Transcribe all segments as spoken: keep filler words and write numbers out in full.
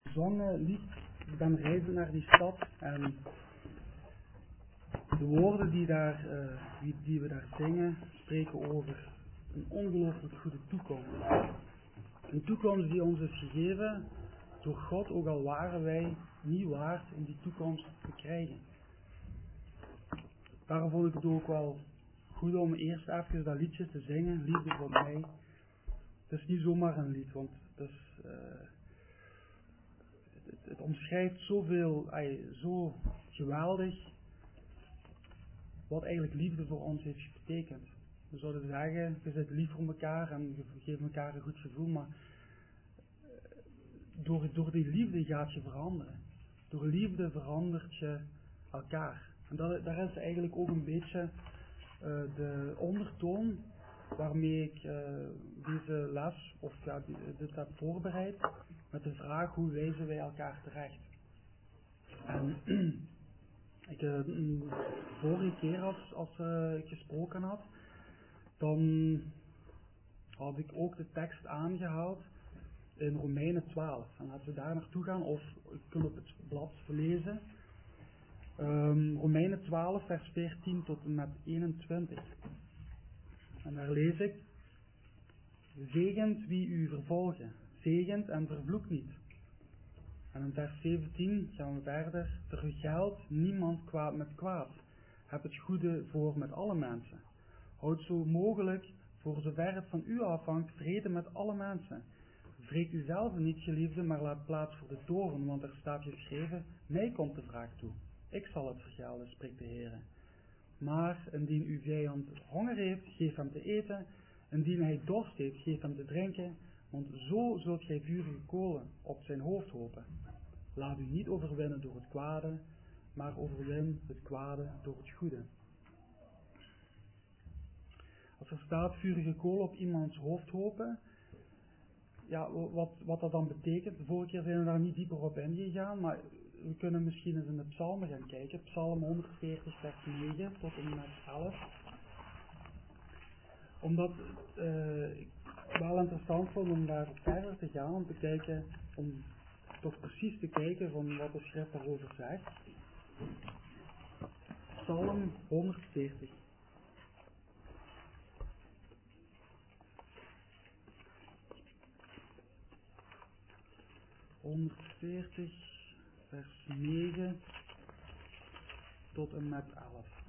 gezongen lied. Ik ben reizend naar die stad en de woorden die, daar, uh, die, die we daar zingen spreken over een ongelooflijk goede toekomst. Een toekomst die ons is gegeven door God, ook al waren wij niet waard om die toekomst te krijgen. Daarom vond ik het ook wel goed om eerst even dat liedje te zingen, Liefde voor mij. Het is niet zomaar een lied, want het, is, uh, het, het omschrijft zoveel, ay, zo geweldig wat eigenlijk liefde voor ons heeft betekend. We zouden zeggen, je bent lief voor elkaar en je geeft elkaar een goed gevoel, maar door, door die liefde gaat je veranderen. Door liefde verandert je elkaar. En dat, daar is eigenlijk ook een beetje uh, de ondertoon waarmee ik uh, deze les, of ja, dit heb voorbereid, met de vraag hoe wijzen wij elkaar terecht. En ik, uh, de vorige keer als, als uh, ik gesproken had, dan had ik ook de tekst aangehaald in Romeinen twaalf. En laten we daar naartoe gaan, of je kunt op het blad lezen. Um, Romeinen twaalf, vers veertien tot en met eenentwintig. En daar lees ik: zegent wie u vervolgen, zegent en vervloekt niet. En in vers zeventien gaan we verder: vergeld niemand kwaad met kwaad. Heb het goede voor met alle mensen. Houd zo mogelijk, voor zover het van u afhangt, vrede met alle mensen. Wreek u zelf niet, geliefde, maar laat plaats voor de toorn, want er staat geschreven: mij komt de wraak toe. Ik zal het vergelden, spreekt de Heer. Maar indien uw vijand honger heeft, geef hem te eten. Indien hij dorst heeft, geef hem te drinken. Want zo zult gij vurige kolen op zijn hoofd hopen. Laat u niet overwinnen door het kwade, maar overwin het kwade door het goede. Als er staat vurige kolen op iemands hoofd hopen, ja, wat, wat dat dan betekent, de vorige keer zijn we daar niet dieper op ingegaan, maar we kunnen misschien eens in de psalmen gaan kijken. Psalm honderdveertig, vers negen tot en met elf. Omdat uh, ik wel interessant vond om daar verder te gaan, om te kijken, om toch precies te kijken van wat de schrift daarover zegt. Psalm honderdveertig. honderdveertig, vers negen tot en met elf.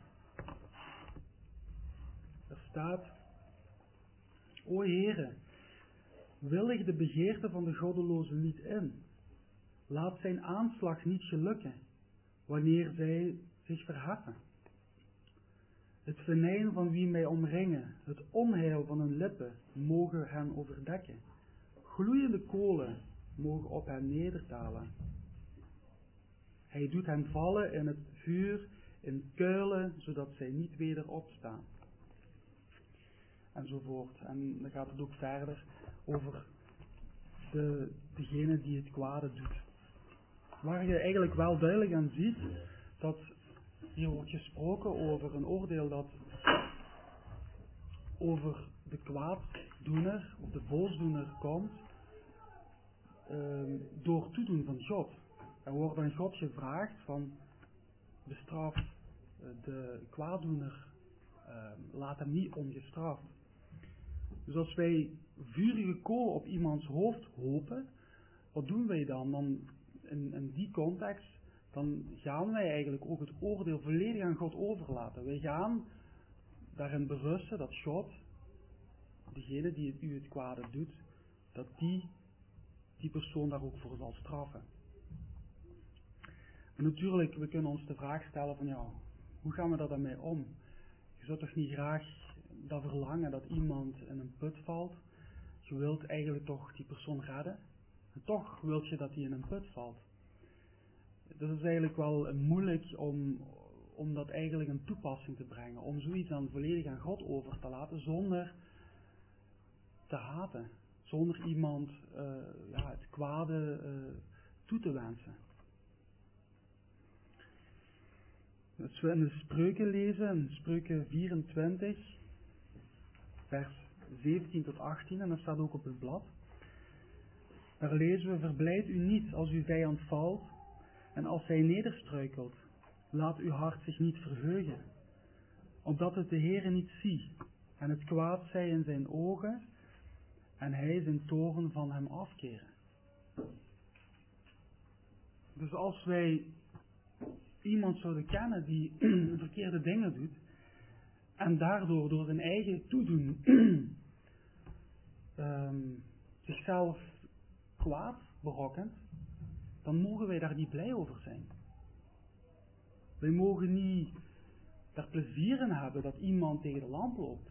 Er staat: O Heere, willig de begeerte van de goddeloze niet in. Laat zijn aanslag niet gelukken, wanneer zij zich verheffen. Het venijn van wie mij omringen, het onheil van hun lippen, mogen hen overdekken. Gloeiende kolen mogen op hen nederdalen. Hij doet hen vallen in het vuur, in kuilen, zodat zij niet weder opstaan. Enzovoort. En dan gaat het ook verder over de, degene die het kwade doet. Waar je eigenlijk wel duidelijk aan ziet dat hier wordt gesproken over een oordeel dat over de kwaaddoener of de boosdoener komt um, door toedoen van God. Er wordt aan God gevraagd van bestraf uh, de kwaaddoener, uh, laat hem niet ongestraft. Dus als wij vurige kolen op iemands hoofd hopen, wat doen wij dan? Dan in, in die context, dan gaan wij eigenlijk ook het oordeel volledig aan God overlaten. Wij gaan daarin berusten dat God, degene die het, u het kwade doet, dat die, die persoon daar ook voor zal straffen. En natuurlijk, we kunnen ons de vraag stellen van ja, hoe gaan we daar dan mee om? Je zou toch niet graag dat verlangen dat iemand in een put valt? Je wilt eigenlijk toch die persoon redden. En toch wilt je dat hij in een put valt. Dat is eigenlijk wel moeilijk om, om dat eigenlijk in toepassing te brengen. Om zoiets dan volledig aan God over te laten zonder te haten. Zonder iemand uh, ja, het kwade uh, toe te wensen. Als we in de Spreuken lezen, in Spreuken vierentwintig, vers zeventien tot achttien, en dat staat ook op het blad. Daar lezen we: verblijd u niet als uw vijand valt en als hij nederstruikelt. Laat uw hart zich niet verheugen, opdat het de Heere niet ziet en het kwaad zij in zijn ogen en hij zijn toorn van hem afkeren. Dus als wij iemand zouden kennen die verkeerde dingen doet en daardoor door zijn eigen toedoen um, zichzelf kwaad berokkent, dan mogen wij daar niet blij over zijn. Wij mogen niet daar plezier in hebben dat iemand tegen de lamp loopt.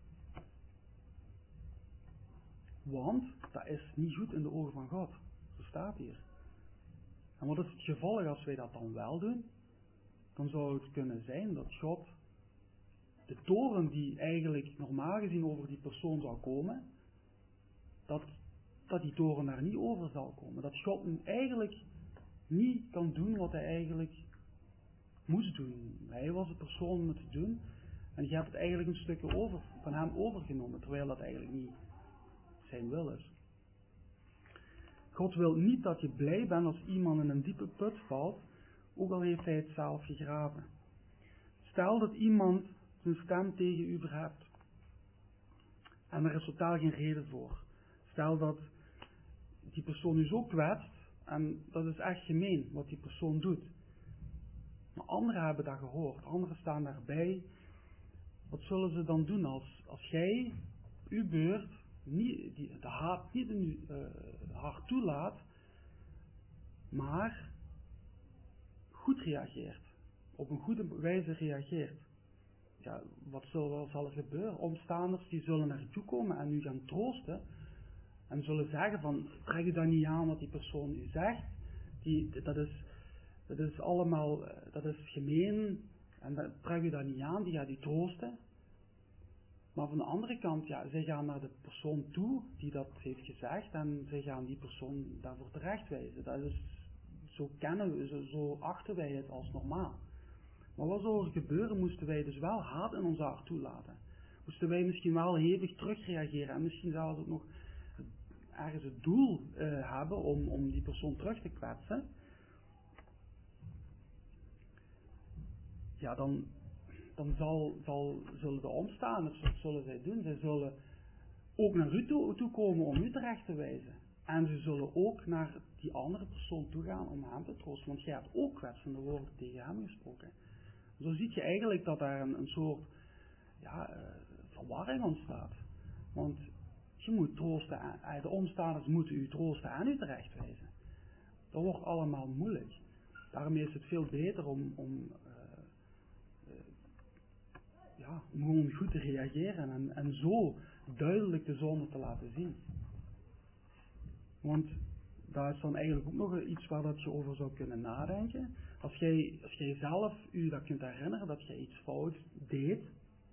Want dat is niet goed in de ogen van God. Zo staat hier. En wat is het gevolg als wij dat dan wel doen? Dan zou het kunnen zijn dat God de toorn die eigenlijk normaal gezien over die persoon zou komen, dat, dat die toorn daar niet over zal komen. Dat God eigenlijk niet kan doen wat hij eigenlijk moest doen. Hij was de persoon om het te doen en je hebt het eigenlijk een stukje over, van hem overgenomen, terwijl dat eigenlijk niet zijn wil is. God wil niet dat je blij bent als iemand in een diepe put valt, ook al heeft hij het zelf gegraven. Stel dat iemand zijn stem tegen u verhebt en er is totaal geen reden voor. Stel dat die persoon u zo kwetst en dat is echt gemeen wat die persoon doet. Maar anderen hebben dat gehoord, anderen staan daarbij. Wat zullen ze dan doen als, als jij uw beurt niet, die, de haat niet in uw uh, hart toelaat, maar goed reageert, op een goede wijze reageert? Ja, wat zal, zal er gebeuren? Omstanders die zullen naar u toe komen en u gaan troosten en zullen zeggen van, trek u dan niet aan wat die persoon u zegt, die, dat is Dat is allemaal, dat is gemeen en dat trek u dat niet aan, die gaat u troosten. Maar van de andere kant, ja, zij gaan naar de persoon toe die dat heeft gezegd en zij gaan die persoon daarvoor terechtwijzen. Dat is, zo kennen we, zo, zo achten wij het als normaal. Maar wat zou er gebeuren, moesten wij dus wel haat in ons hart toelaten? Moesten wij misschien wel hevig terugreageren en misschien zelfs ook nog ergens het doel uh, hebben om, om die persoon terug te kwetsen? Ja, dan, dan zal, zal, zullen de omstanders, wat zullen zij doen? Zij zullen ook naar u toe, toe komen om u terecht te wijzen. En ze zullen ook naar die andere persoon toe gaan om hem te troosten. Want jij hebt ook kwetsende woorden tegen hem gesproken. Zo zie je eigenlijk dat daar een, een soort ja, uh, verwarring ontstaat. Want je moet troosten, aan, de omstanders moeten u troosten en u terecht wijzen. Dat wordt allemaal moeilijk. Daarom is het veel beter om... om Ja, om gewoon goed te reageren en, en zo duidelijk de zonde te laten zien. Want daar is dan eigenlijk ook nog iets waar dat je over zou kunnen nadenken. Als jij, als jij zelf u dat kunt herinneren dat je iets fout deed,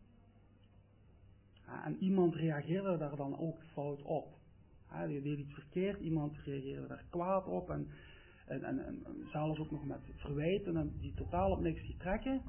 en iemand reageerde daar dan ook fout op. Je deed iets verkeerd, iemand reageerde daar kwaad op en, en, en, en zelfs ook nog met verwijten die totaal op niks die trekken.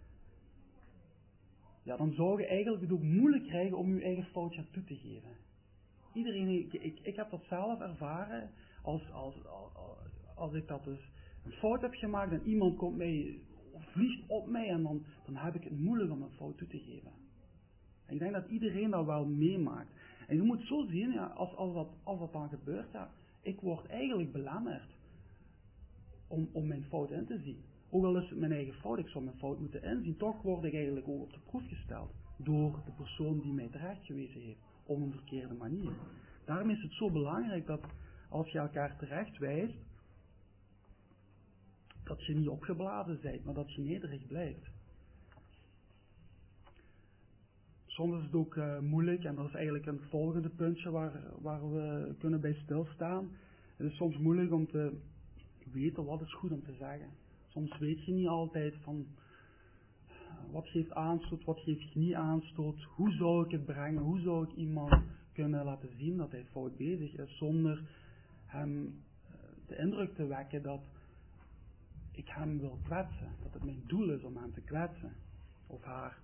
Ja, dan zou je eigenlijk het ook moeilijk krijgen om je eigen foutje toe te geven. Iedereen, ik, ik, ik heb dat zelf ervaren, als, als, als, als ik dat dus een fout heb gemaakt en iemand komt mij, vliegt op mij en dan, dan heb ik het moeilijk om een fout toe te geven. En ik denk dat iedereen dat wel meemaakt. En je moet zo zien, ja, als, als, dat, als dat dan gebeurt, ja, ik word eigenlijk belemmerd om, om mijn fout in te zien. Ook al is het mijn eigen fout, ik zou mijn fout moeten inzien, toch word ik eigenlijk ook op de proef gesteld door de persoon die mij terecht gewezen heeft op een verkeerde manier. Daarom is het zo belangrijk dat als je elkaar terecht wijst, dat je niet opgeblazen bent, maar dat je nederig blijft. Soms is het ook uh, moeilijk, en dat is eigenlijk een volgende puntje waar, waar we kunnen bij stilstaan. Het is soms moeilijk om te weten wat is goed om te zeggen. Soms weet je niet altijd van wat geeft aanstoot, wat geeft niet aanstoot, hoe zou ik het brengen, hoe zou ik iemand kunnen laten zien dat hij fout bezig is, zonder hem de indruk te wekken dat ik hem wil kwetsen, dat het mijn doel is om hem te kwetsen, of haar.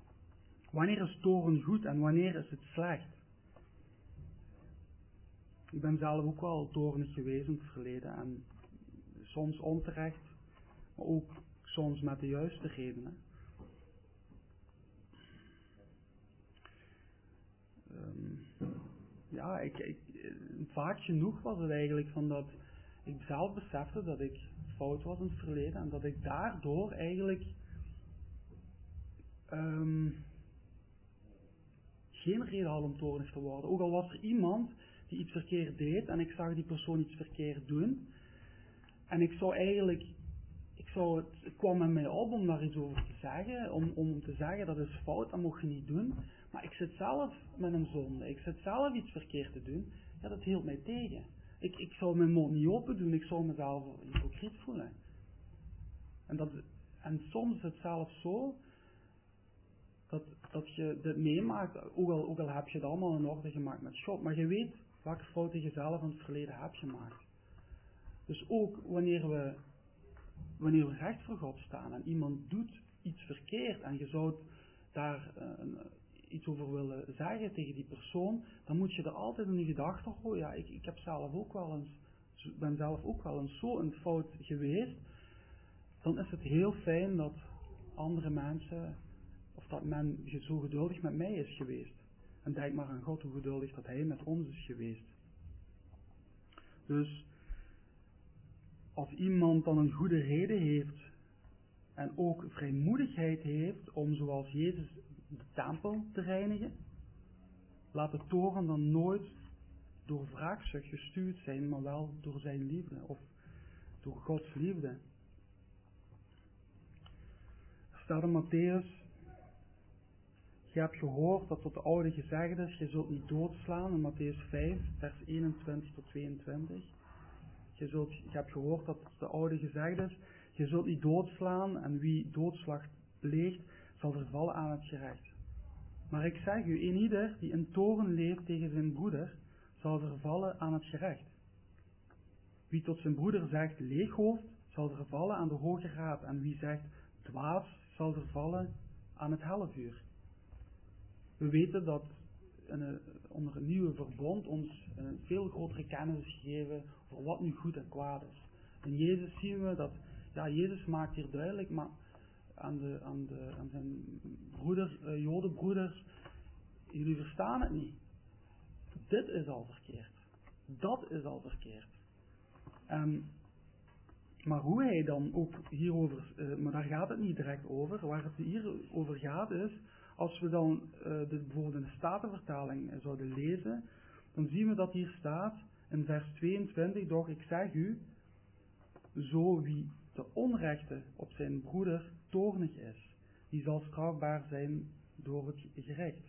Wanneer is toorn goed en wanneer is het slecht? Ik ben zelf ook wel toornig geweest in het verleden en soms onterecht, maar ook soms met de juiste redenen. Um, ja, ik, ik, vaak genoeg was het eigenlijk van dat ik zelf besefte dat ik fout was in het verleden en dat ik daardoor eigenlijk um, geen reden had om toornig te worden. Ook al was er iemand die iets verkeerd deed en ik zag die persoon iets verkeerd doen en ik zou eigenlijk, ik zou het, het kwam met mij op om daar iets over te zeggen, om, om te zeggen dat is fout, dat mocht je niet doen, maar ik zit zelf met een zonde, ik zit zelf iets verkeerd te doen, ja, dat hield mij tegen. Ik, ik zou mijn mond niet open doen, ik zou mezelf hypocriet voelen. En, dat, en soms is het zelfs zo dat, dat je dit meemaakt, ook al, ook al heb je het allemaal in orde gemaakt met God, maar je weet welke fouten je zelf in het verleden hebt gemaakt. Dus ook wanneer we, wanneer we recht voor God staan en iemand doet iets verkeerd en je zou daar uh, iets over willen zeggen tegen die persoon, dan moet je er altijd in je gedachten houden, ja, ik, ik heb zelf ook wel eens, ben zelf ook wel eens zo in het fout geweest, dan is het heel fijn dat andere mensen, of dat men zo geduldig met mij is geweest. En denk maar aan God, hoe geduldig dat Hij met ons is geweest. Dus, als iemand dan een goede reden heeft, en ook vrijmoedigheid heeft om zoals Jezus de tempel te reinigen, laat de toorn dan nooit door wraakzucht gestuurd zijn, maar wel door zijn liefde, of door Gods liefde. Er staat in Matthäus: je hebt gehoord dat tot de oude gezegd is, je zult niet doodslaan, in Matthäus vijf, vers eenentwintig tot tweeëntwintig. Je, zult, je hebt gehoord dat tot de oude gezegd is, je zult niet doodslaan, en wie doodslag pleegt, zal vervallen aan het gerecht. Maar ik zeg u, een ieder die in toorn leeft tegen zijn broeder, zal vervallen aan het gerecht. Wie tot zijn broeder zegt leeghoofd, zal vervallen aan de hoge raad, en wie zegt dwaas, zal vervallen aan het hellevuur. We weten dat een, onder het nieuwe verbond ons een veel grotere kennis is gegeven voor wat nu goed en kwaad is. In Jezus zien we dat, ja, Jezus maakt hier duidelijk maar aan, de, aan, de, aan zijn broeder, uh, jodenbroeders, jullie verstaan het niet. Dit is al verkeerd. Dat is al verkeerd. Um, maar hoe hij dan ook hierover, uh, maar daar gaat het niet direct over, waar het hier over gaat is, als we dan uh, dit bijvoorbeeld in de Statenvertaling uh, zouden lezen, dan zien we dat hier staat in vers tweeëntwintig, doch ik zeg u, zo wie de onrechte op zijn broeder toornig is, die zal strafbaar zijn door het gerecht.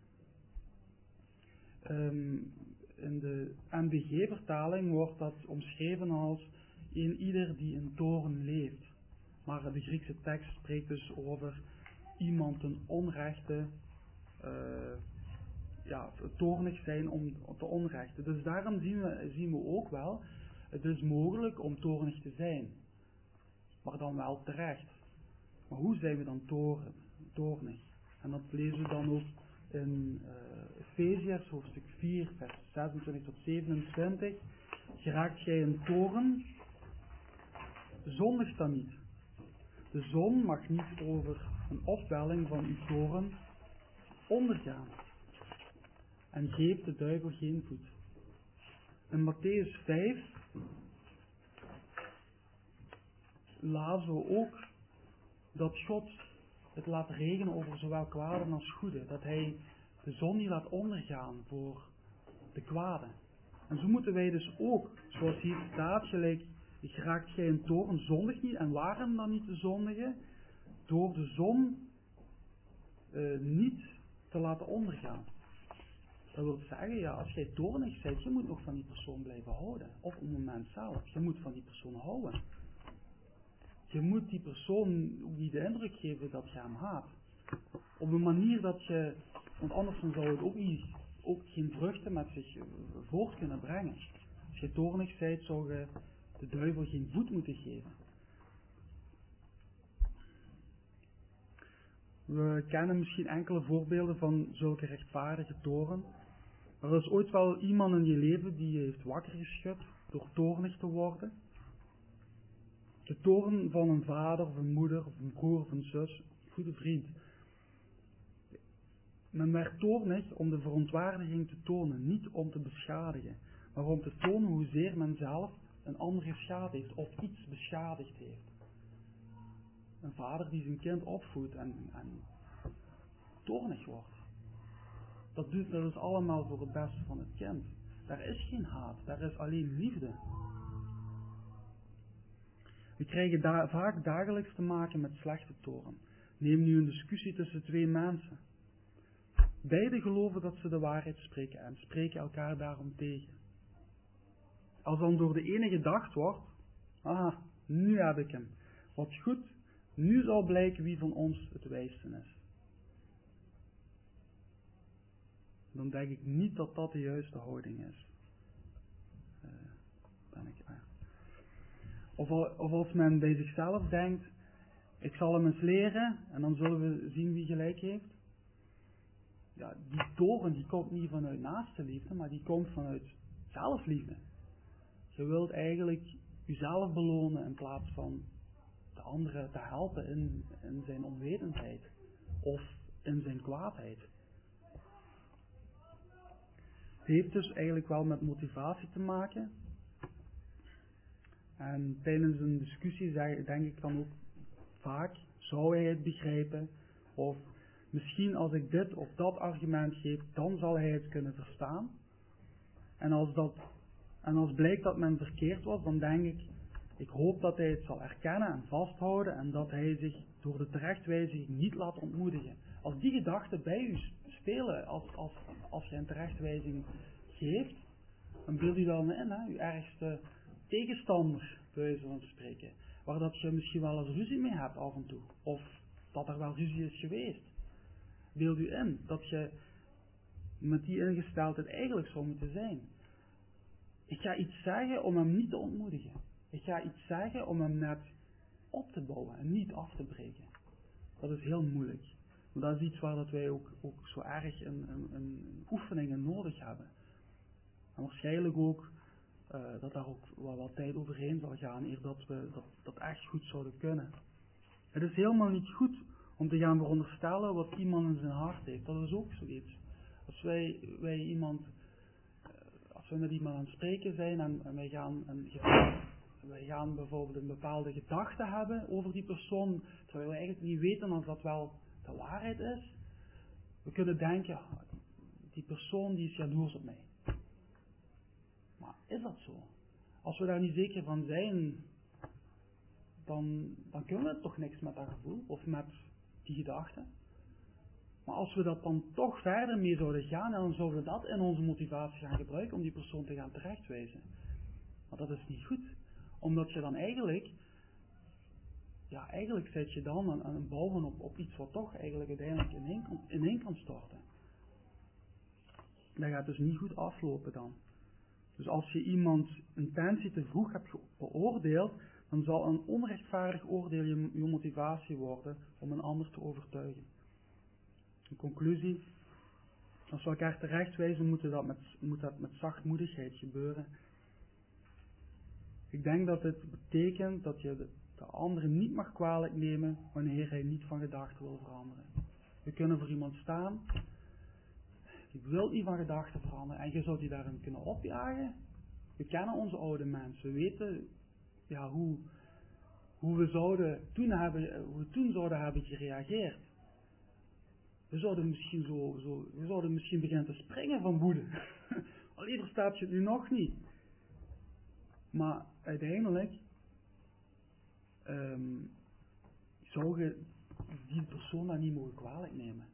Um, in de N B G-vertaling wordt dat omschreven als een ieder die in toorn leeft. Maar de Griekse tekst spreekt dus over iemand ten onrechte, uh, ja, toornig zijn om te onrechte. Dus daarom zien we, zien we ook wel, het is mogelijk om toornig te zijn, maar dan wel terecht. Maar hoe zijn we dan toorn, toornig? En dat lezen we dan ook in uh, Efeziërs hoofdstuk vier, vers zesentwintig tot zevenentwintig. Geraakt gij in toorn, zondigt dan niet. De zon mag niet over een opwelling van uw toorn ondergaan. En geeft de duivel geen voet. In Matthäus vijf lazen we ook dat God het laat regenen over zowel kwade als goede. Dat hij de zon niet laat ondergaan voor de kwade. En zo moeten wij dus ook, zoals hier staat, gelijk, geraakt gij in toorn, zondig niet. En waarom dan niet te zondigen? Door de zon uh, niet te laten ondergaan. Dat wil zeggen, ja, als jij toornig bent, je moet nog van die persoon blijven houden. Op het moment zelf. Je moet van die persoon houden. Je moet die persoon niet de indruk geven dat je hem haat. Op een manier dat je, want anders dan zou het ook, niet, ook geen vruchten met zich voort kunnen brengen. Als je toornig bent, zou je de duivel geen voet moeten geven. We kennen misschien enkele voorbeelden van zulke rechtvaardige toorn. Er is ooit wel iemand in je leven die je heeft wakker geschud door toornig te worden. De toorn van een vader of een moeder of een broer of een zus, een goede vriend. Men werd toornig om de verontwaardiging te tonen, niet om te beschadigen, maar om te tonen hoezeer men zelf een ander geschaad heeft of iets beschadigd heeft. Een vader die zijn kind opvoedt en, en toornig wordt. Dat doet dat is allemaal voor het beste van het kind. Daar is geen haat, daar is alleen liefde. We krijgen da- vaak dagelijks te maken met slechte toorn. Neem nu een discussie tussen twee mensen. Beiden geloven dat ze de waarheid spreken en spreken elkaar daarom tegen. Als dan door de ene gedacht wordt, aha, nu heb ik hem. Wat goed, nu zal blijken wie van ons het wijste is. Dan denk ik niet dat dat de juiste houding is. Uh, ben ik, uh. of, of als men bij zichzelf denkt, ik zal hem eens leren en dan zullen we zien wie gelijk heeft. Ja, die toren die komt niet vanuit naaste liefde, maar die komt vanuit zelfliefde. Je wilt eigenlijk jezelf belonen in plaats van de andere te helpen in, in zijn onwetendheid of in zijn kwaadheid. Het heeft dus eigenlijk wel met motivatie te maken. En tijdens een discussie zeg, denk ik dan ook vaak, zou hij het begrijpen? Of misschien als ik dit of dat argument geef, dan zal hij het kunnen verstaan. En als, dat, en als blijkt dat men verkeerd was, dan denk ik, ik hoop dat hij het zal erkennen en vasthouden en dat hij zich door de terechtwijzing niet laat ontmoedigen. Als die gedachten bij u spelen, als, als, als je een terechtwijzing geeft, dan beeld u dan in, hè, uw ergste tegenstander, bij wijze van spreken, waar dat je misschien wel eens ruzie mee hebt af en toe, of dat er wel ruzie is geweest. Beeld u in dat je met die ingesteldheid eigenlijk zou moeten zijn. Ik ga iets zeggen om hem niet te ontmoedigen. Ik ga iets zeggen om hem net op te bouwen en niet af te breken. Dat is heel moeilijk. Maar dat is iets waar dat wij ook, ook zo erg een, een, een oefeningen nodig hebben. En waarschijnlijk ook uh, dat daar ook wel wat tijd overheen zal gaan eer dat we dat, dat echt goed zouden kunnen. Het is helemaal niet goed om te gaan veronderstellen wat iemand in zijn hart heeft. Dat is ook zoiets. Als wij, wij iemand, als we met iemand aan het spreken zijn en, en wij gaan een wij gaan bijvoorbeeld een bepaalde gedachte hebben over die persoon, terwijl we eigenlijk niet weten of dat wel de waarheid is. We kunnen denken, die persoon die is jaloers op mij. Maar is dat zo? Als we daar niet zeker van zijn, dan, dan kunnen we toch niks met dat gevoel of met die gedachte. Maar als we dat dan toch verder mee zouden gaan, dan zouden we dat in onze motivatie gaan gebruiken om die persoon te gaan terechtwijzen. Maar dat is niet goed. Omdat je dan eigenlijk, ja eigenlijk zet je dan aan, aan het bouwen op, op iets wat toch eigenlijk uiteindelijk ineen kan, ineen kan storten. Dat gaat dus niet goed aflopen dan. Dus als je iemands intentie te vroeg hebt beoordeeld, dan zal een onrechtvaardig oordeel je, je motivatie worden om een ander te overtuigen. In conclusie, als we elkaar terechtwijzen, moet dat met, moet dat met zachtmoedigheid gebeuren. Ik denk dat het betekent dat je de, de andere niet mag kwalijk nemen wanneer hij niet van gedachten wil veranderen. We kunnen voor iemand staan, die wil niet van gedachten veranderen en je zou die daarin kunnen opjagen. We kennen onze oude mensen, we weten ja, hoe, hoe, we zouden toen hebben, hoe we toen zouden hebben gereageerd. We zouden misschien, zo, zo, we zouden misschien beginnen te springen van woede. Al eerder staat je het nu nog niet. Maar uiteindelijk um, zou je die persoon dat niet mogen kwalijk nemen.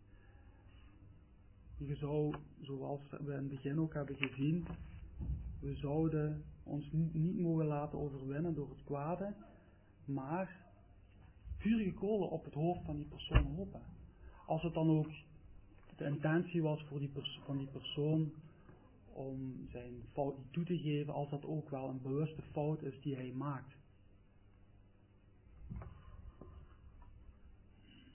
Je zou, zoals we in het begin ook hebben gezien, we zouden ons niet, niet mogen laten overwinnen door het kwade, maar vurige kolen op het hoofd van die persoon hopen. Als het dan ook de intentie was voor die perso- van die persoon om zijn fout niet toe te geven, als dat ook wel een bewuste fout is die hij maakt.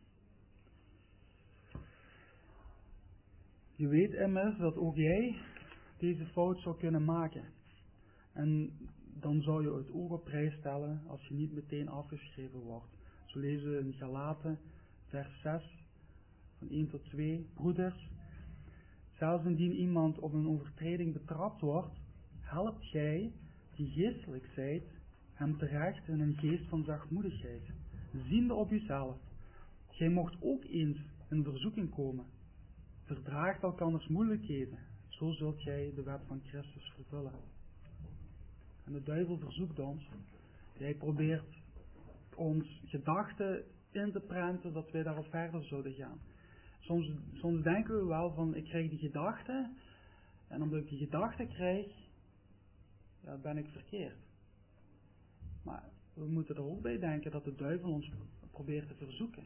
Je weet immers dat ook jij deze fout zou kunnen maken. En dan zou je het ook op prijs stellen als je niet meteen afgeschreven wordt. Zo lezen we in Galaten, vers zes, van één tot twee. Broeders, zelfs indien iemand op een overtreding betrapt wordt, helpt gij, die geestelijk zijt, hem terecht in een geest van zachtmoedigheid, ziende op uzelf. Gij mocht ook eens in verzoeking komen. Verdraagt elkanders moeilijkheden, zo zult gij de wet van Christus vervullen. En de duivel verzoekt ons, hij probeert ons gedachten in te prenten dat wij daarop verder zouden gaan. Soms, soms denken we wel van, ik krijg die gedachten, en omdat ik die gedachten krijg, ja, ben ik verkeerd. Maar we moeten er ook bij denken dat de duivel ons probeert te verzoeken.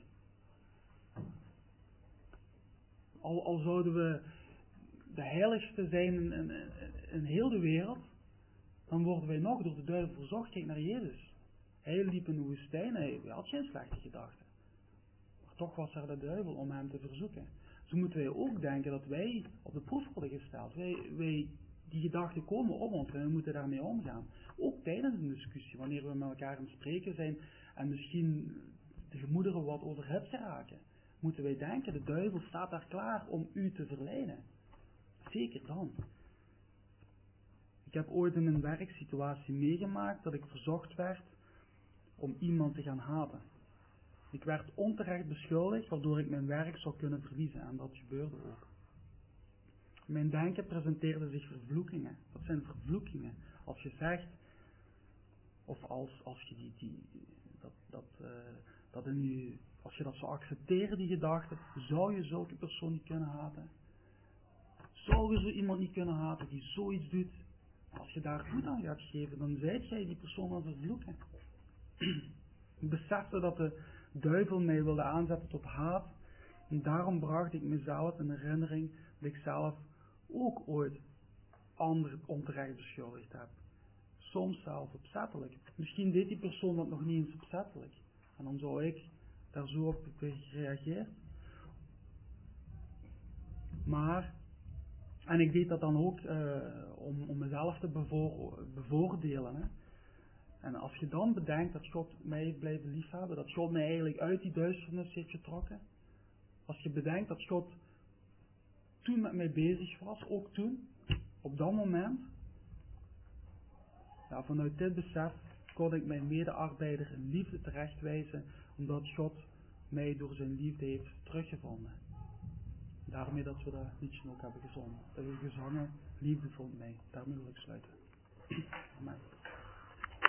Al, al zouden we de heiligste zijn in, in, in heel de wereld, dan worden wij nog door de duivel verzocht. Kijk naar Jezus. Hij liep in de woestijn, hij had geen slechte gedachten. Maar toch was er de duivel om hem te verzoeken. Zo moeten wij ook denken dat wij op de proef worden gesteld. Wij, wij, die gedachten komen op ons en we moeten daarmee omgaan. Ook tijdens een discussie, wanneer we met elkaar aan het spreken zijn en misschien de gemoederen wat overhipt geraken, moeten wij denken, de duivel staat daar klaar om u te verleiden. Zeker dan. Ik heb ooit in een werksituatie meegemaakt dat ik verzocht werd om iemand te gaan haten. Ik werd onterecht beschuldigd, waardoor ik mijn werk zou kunnen verliezen en dat gebeurde ook. In mijn denken presenteerden zich vervloekingen. Dat zijn vervloekingen. Als je zegt, of als, als je die, die, dat, dat, uh, dat in je, als je dat zou accepteren, die gedachte, zou je zulke persoon niet kunnen haten? Zou je zo iemand niet kunnen haten die zoiets doet? Als je daar goed aan gaat geven, dan zijt jij die persoon aan het vervloeken. Ik besefte dat de duivel mij wilde aanzetten tot haat. En daarom bracht ik mezelf in herinnering dat ik zelf ook ooit anderen onterecht beschuldigd heb. Soms zelfs opzettelijk. Misschien deed die persoon dat nog niet eens opzettelijk. En dan zou ik daar zo op gereageerd. Maar, en ik deed dat dan ook uh, om, om mezelf te bevoor, bevoordelen. Hè. En als je dan bedenkt dat God mij heeft blijven liefhebben, dat God mij eigenlijk uit die duisternis heeft getrokken. Als je bedenkt dat God toen met mij bezig was, ook toen, op dat moment. Ja, vanuit dit besef kon ik mijn medearbeider in liefde terechtwijzen, omdat God mij door zijn liefde heeft teruggevonden. Daarmee dat we dat liedje ook hebben gezongen. Dat we gezongen, liefde vond mij. Daarmee wil ik sluiten. Amen.